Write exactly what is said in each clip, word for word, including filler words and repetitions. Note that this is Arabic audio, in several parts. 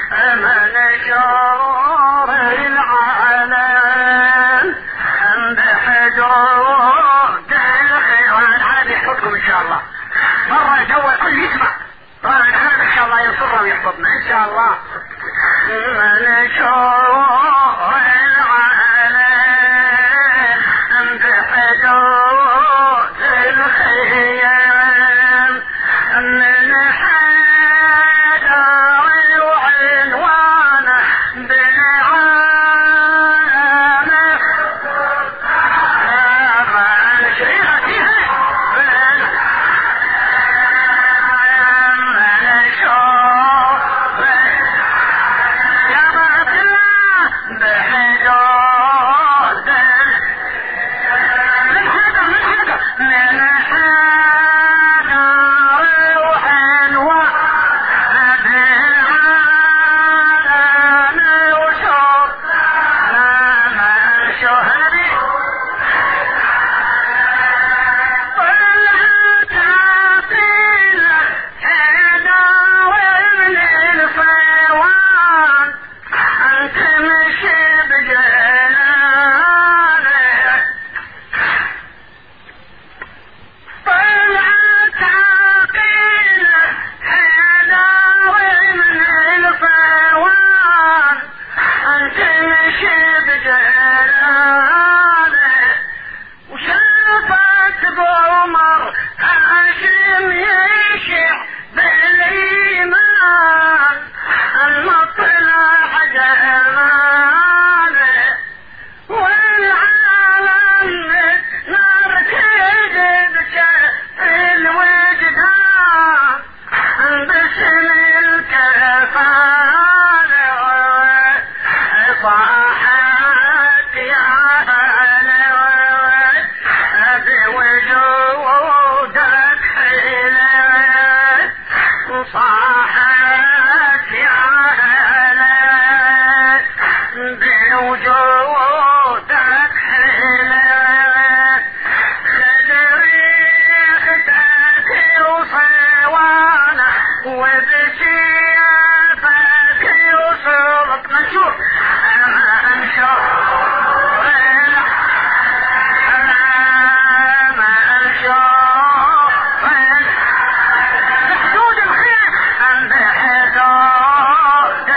من شرور العالم بحدود الخيران. هذا يحفظكم ان شاء الله. مرة الاول كل يسمع طبعا هذا ان شاء الله ينصرنا ويحفظنا ان شاء الله. من شرور العالم بحدود الخيام من حجر وعنوانه بالعالم من شريعتها من شرور يا رب الله بحدود من حجر من حجر من حجر وعنوانه بالعالم وشوف لما شهدي طلعت عقيلة حدار من الفيوان تمشي بجلالك. طلعت عقيلة حدار من الفيوان تمشي بجلالك. وشافت بعمر هاشم يشع بالايمان المطلع جماله. والعالم نار كذب شاف الوجدان باسم الكفالة. صاحت يا هلا بوجودك حيلة. صاحت يا هلا بوجودك حيلة. خدريختك وصوانه وبسيافك يوصلك منشور منشور بحدود الخير بحدود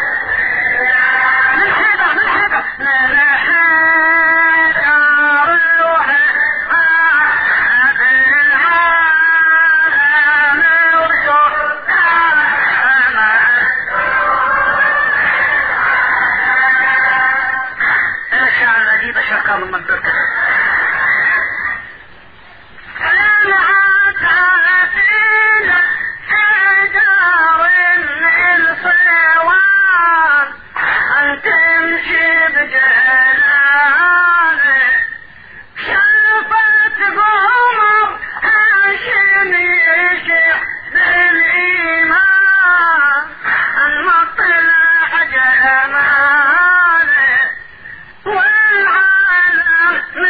من حيدر من حيدر من حيدر بالعالم وشوف ايش يعني اجيب اشركه من منطقه طلعت عقيلة حجر الصوان تمشي بجلالك. شافت بعمر هاشم يشع بالايمان المطلع جماله. والعالم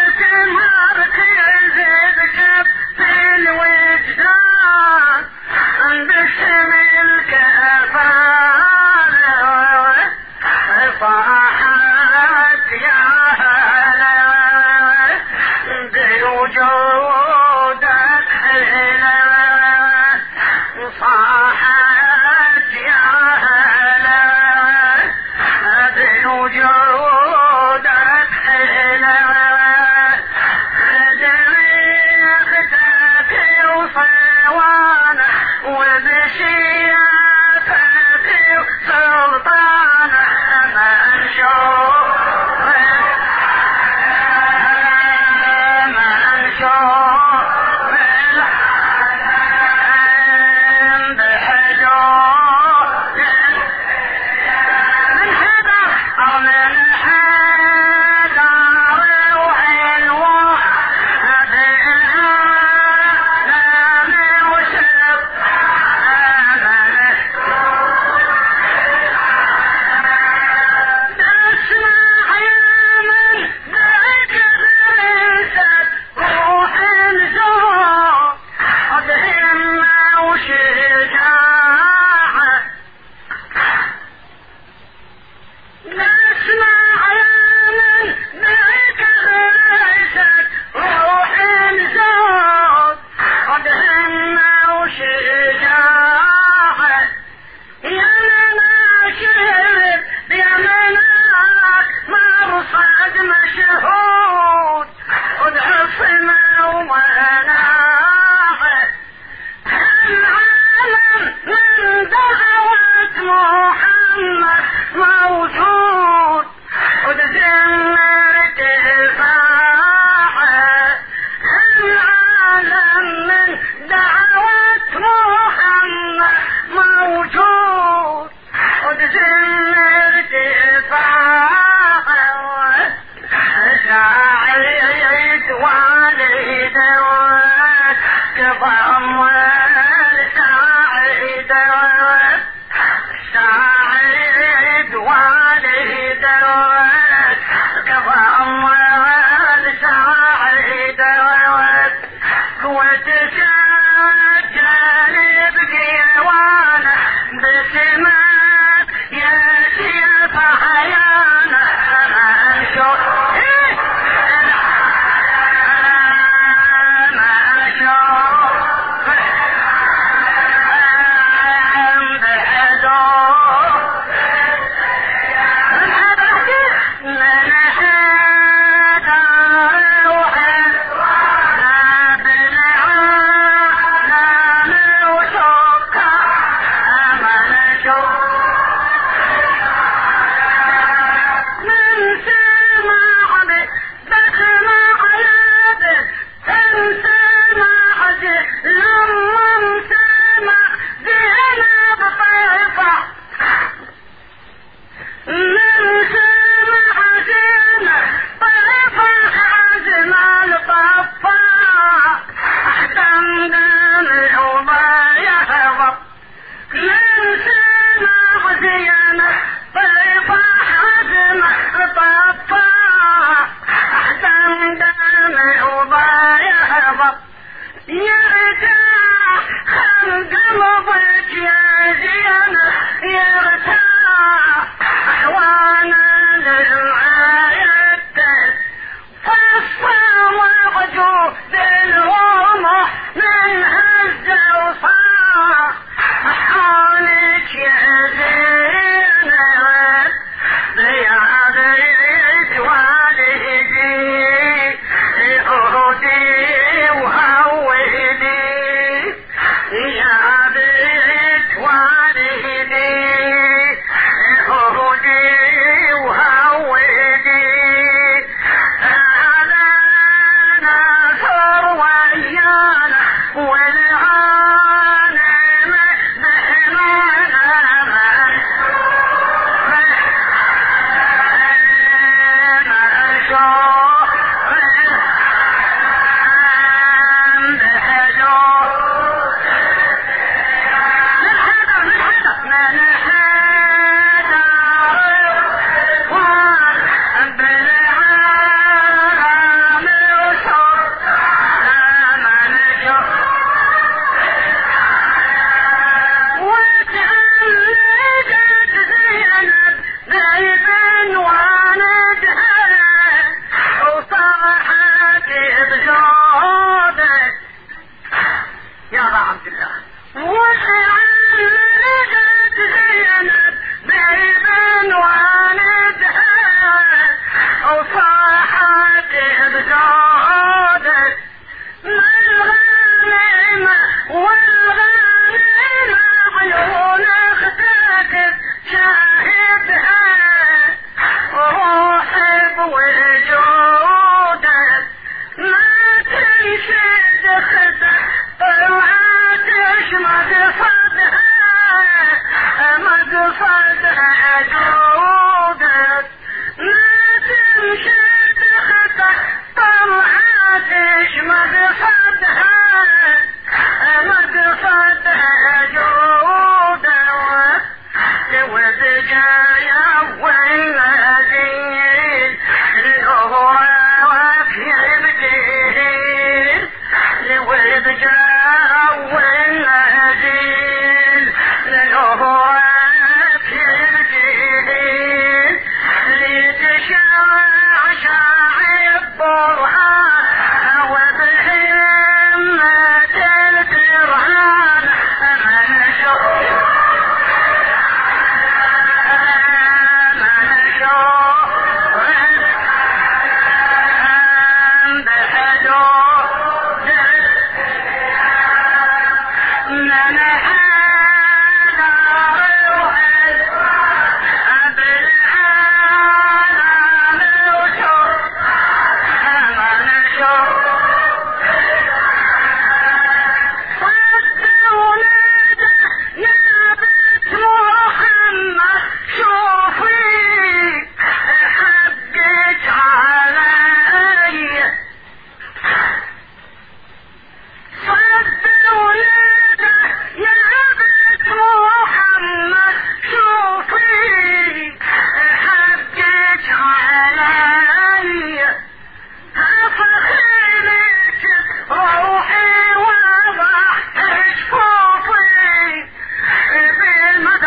سمات يا شيخ حيانا منشور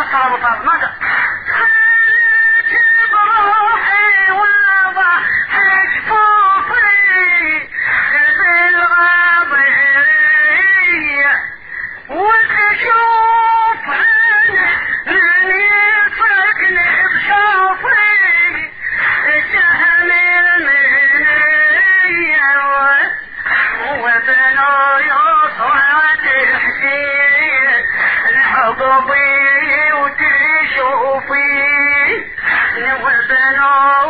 حصل ابو طالب ماذا؟ بروحي واضح جفوفي بالغضية وتشوف انني صقني بشوفي جهل المنية وابن يصعد الحسين الحضبي وتشوفي وابن